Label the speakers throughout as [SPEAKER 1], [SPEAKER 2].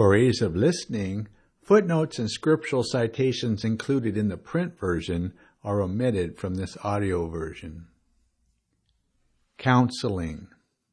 [SPEAKER 1] For ease of listening, footnotes and scriptural citations included in the print version are omitted from this audio version. Counseling.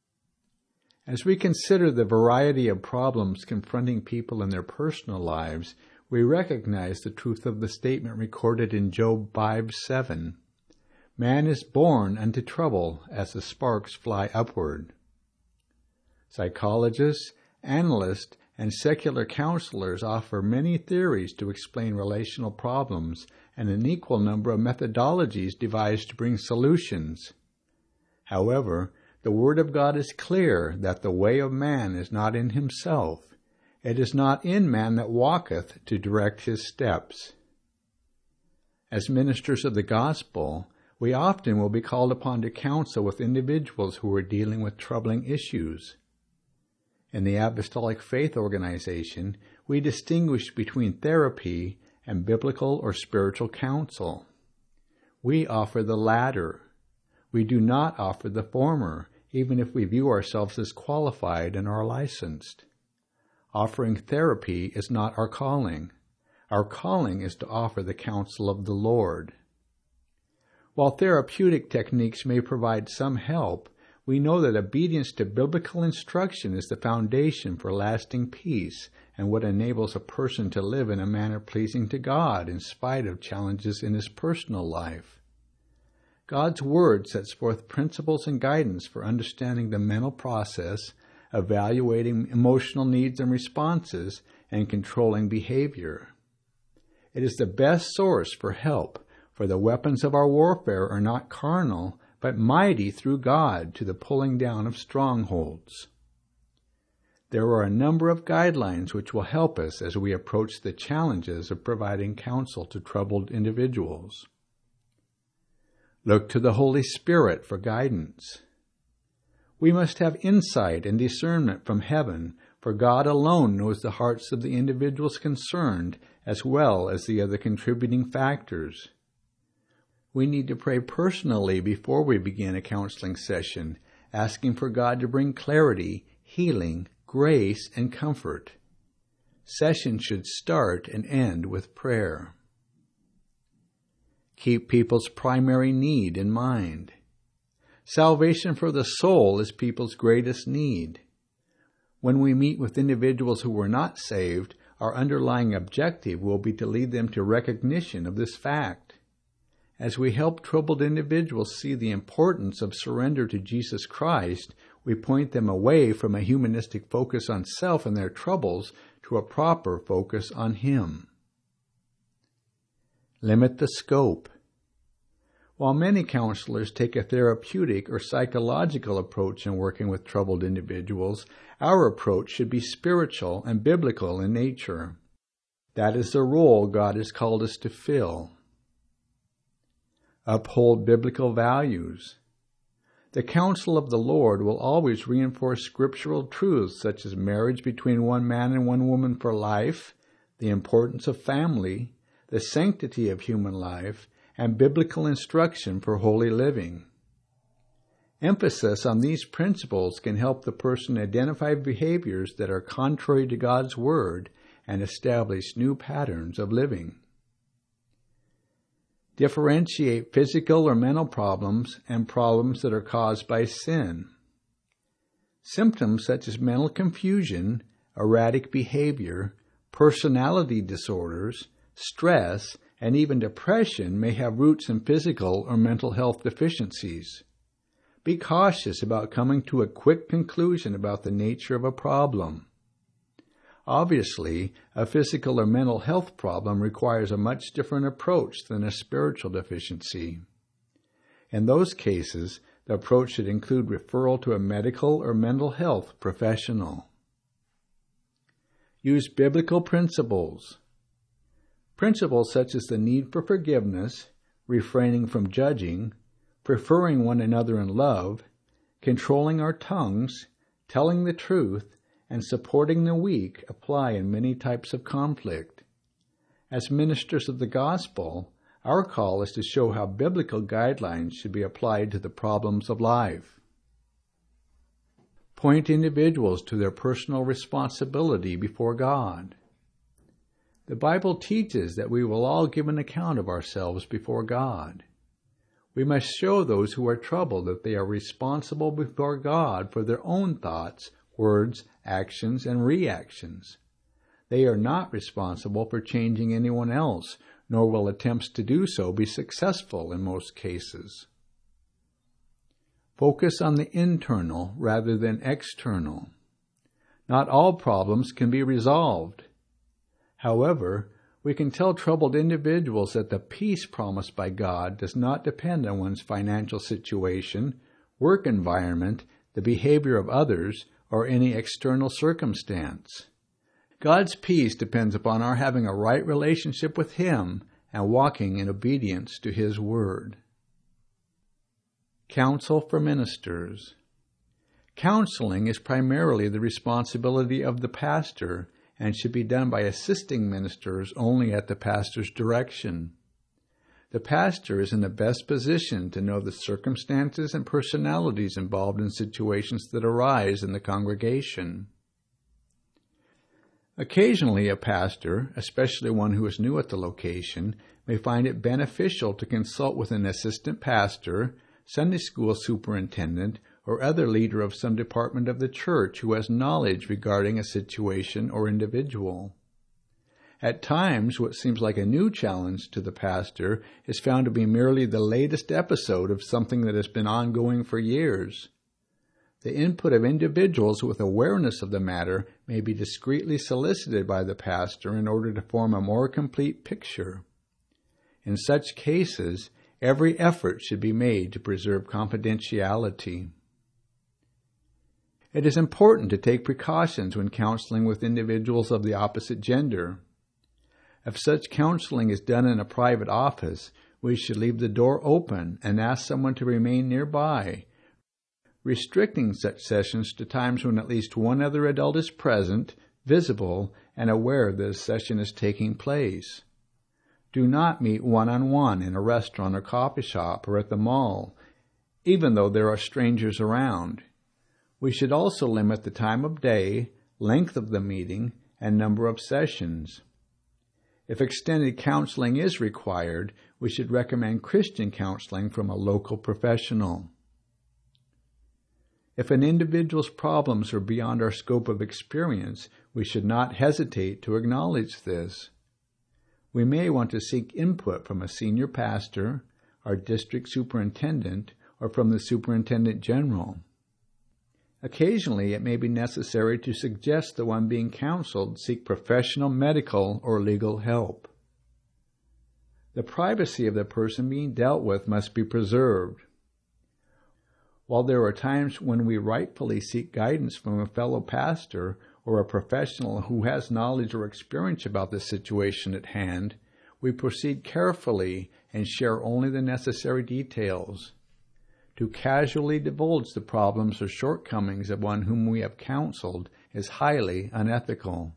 [SPEAKER 1] As we consider the variety of problems confronting people in their personal lives, we recognize the truth of the statement recorded in Job 5:7. Man is born unto trouble as the sparks fly upward. Psychologists, analysts, and secular counselors offer many theories to explain relational problems and an equal number of methodologies devised to bring solutions. However, the Word of God is clear that the way of man is not in himself. It is not in man that walketh to direct his steps. As ministers of the gospel, we often will be called upon to counsel with individuals who are dealing with troubling issues. In the Apostolic Faith Organization, we distinguish between therapy and biblical or spiritual counsel. We offer the latter. We do not offer the former, even if we view ourselves as qualified and are licensed. Offering therapy is not our calling. Our calling is to offer the counsel of the Lord. While therapeutic techniques may provide some help, we know that obedience to biblical instruction is the foundation for lasting peace and what enables a person to live in a manner pleasing to God in spite of challenges in his personal life. God's Word sets forth principles and guidance for understanding the mental process, evaluating emotional needs and responses, and controlling behavior. It is the best source for help, for the weapons of our warfare are not carnal, but mighty through God to the pulling down of strongholds. There are a number of guidelines which will help us as we approach the challenges of providing counsel to troubled individuals. Look to the Holy Spirit for guidance. We must have insight and discernment from heaven, for God alone knows the hearts of the individuals concerned, as well as the other contributing factors. We need to pray personally before we begin a counseling session, asking for God to bring clarity, healing, grace, and comfort. Sessions should start and end with prayer. Keep people's primary need in mind. Salvation for the soul is people's greatest need. When we meet with individuals who were not saved, our underlying objective will be to lead them to recognition of this fact. As we help troubled individuals see the importance of surrender to Jesus Christ, we point them away from a humanistic focus on self and their troubles to a proper focus on Him. Limit the scope. While many counselors take a therapeutic or psychological approach in working with troubled individuals, our approach should be spiritual and biblical in nature. That is the role God has called us to fill. Uphold biblical values. The counsel of the Lord will always reinforce scriptural truths such as marriage between one man and one woman for life, the importance of family, the sanctity of human life, and biblical instruction for holy living. Emphasis on these principles can help the person identify behaviors that are contrary to God's Word and establish new patterns of living. Differentiate physical or mental problems and problems that are caused by sin. Symptoms such as mental confusion, erratic behavior, personality disorders, stress, and even depression may have roots in physical or mental health deficiencies. Be cautious about coming to a quick conclusion about the nature of a problem. Obviously, a physical or mental health problem requires a much different approach than a spiritual deficiency. In those cases, the approach should include referral to a medical or mental health professional. Use biblical principles. Principles such as the need for forgiveness, refraining from judging, preferring one another in love, controlling our tongues, telling the truth, and supporting the weak apply in many types of conflict. As ministers of the gospel, our call is to show how biblical guidelines should be applied to the problems of life. point individuals to their personal responsibility before God. The Bible teaches that we will all give an account of ourselves before God. We must show those who are troubled that they are responsible before God for their own thoughts, words, actions, and reactions. They are not responsible for changing anyone else, nor will attempts to do so be successful in most cases. Focus on the internal rather than external. Not all problems can be resolved. However, we can tell troubled individuals that the peace promised by God does not depend on one's financial situation, work environment, the behavior of others, or any external circumstance. God's peace depends upon our having a right relationship with Him and walking in obedience to His Word. Counsel for ministers. Counseling is primarily the responsibility of the pastor and should be done by assisting ministers only at the pastor's direction. The pastor is in the best position to know the circumstances and personalities involved in situations that arise in the congregation. Occasionally, a pastor, especially one who is new at the location, may find it beneficial to consult with an assistant pastor, Sunday school superintendent, or other leader of some department of the church who has knowledge regarding a situation or individual. At times, what seems like a new challenge to the pastor is found to be merely the latest episode of something that has been ongoing for years. The input of individuals with awareness of the matter may be discreetly solicited by the pastor in order to form a more complete picture. In such cases, every effort should be made to preserve confidentiality. It is important to take precautions when counseling with individuals of the opposite gender. If such counseling is done in a private office, we should leave the door open and ask someone to remain nearby, restricting such sessions to times when at least one other adult is present, visible, and aware that a session is taking place. Do not meet one-on-one in a restaurant or coffee shop or at the mall, even though there are strangers around. We should also limit the time of day, length of the meeting, and number of sessions. If extended counseling is required, we should recommend Christian counseling from a local professional. If an individual's problems are beyond our scope of experience, we should not hesitate to acknowledge this. We may want to seek input from a senior pastor, our district superintendent, or from the superintendent general. Occasionally, it may be necessary to suggest the one being counseled seek professional medical or legal help. The privacy of the person being dealt with must be preserved. While there are times when we rightfully seek guidance from a fellow pastor or a professional who has knowledge or experience about the situation at hand, we proceed carefully and share only the necessary details. To casually divulge the problems or shortcomings of one whom we have counseled is highly unethical.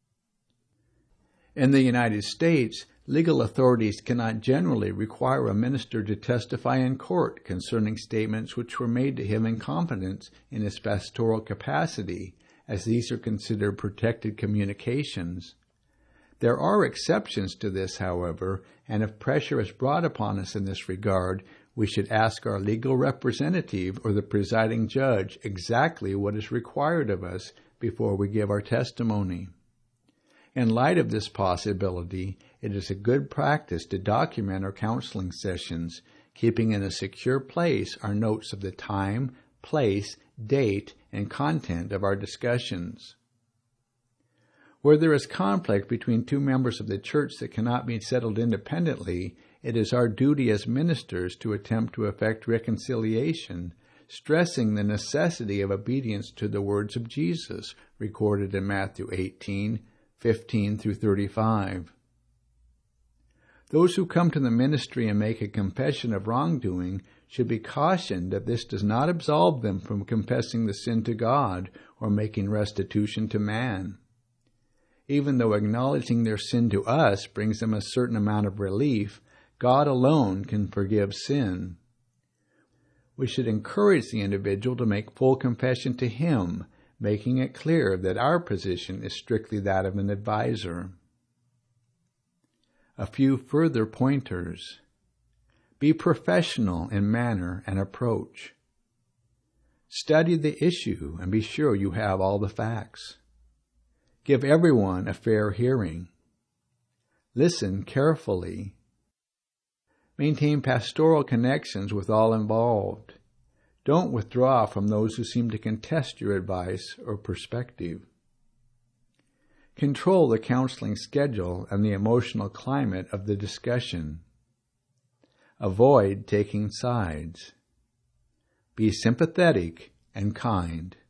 [SPEAKER 1] In the United States, legal authorities cannot generally require a minister to testify in court concerning statements which were made to him in confidence in his pastoral capacity, as these are considered protected communications. There are exceptions to this, however, and if pressure is brought upon us in this regard, we should ask our legal representative or the presiding judge exactly what is required of us before we give our testimony. In light of this possibility, it is a good practice to document our counseling sessions, keeping in a secure place our notes of the time, place, date, and content of our discussions. Where there is conflict between two members of the church that cannot be settled independently, it is our duty as ministers to attempt to effect reconciliation, stressing the necessity of obedience to the words of Jesus, recorded in Matthew 18:15 through 35. Those who come to the ministry and make a confession of wrongdoing should be cautioned that this does not absolve them from confessing the sin to God or making restitution to man. Even though acknowledging their sin to us brings them a certain amount of relief, God alone can forgive sin. We should encourage the individual to make full confession to him, making it clear that our position is strictly that of an advisor. A few further pointers. Be professional in manner and approach. Study the issue and be sure you have all the facts. Give everyone a fair hearing. Listen carefully. Maintain pastoral connections with all involved. Don't withdraw from those who seem to contest your advice or perspective. Control the counseling schedule and the emotional climate of the discussion. Avoid taking sides. Be sympathetic and kind.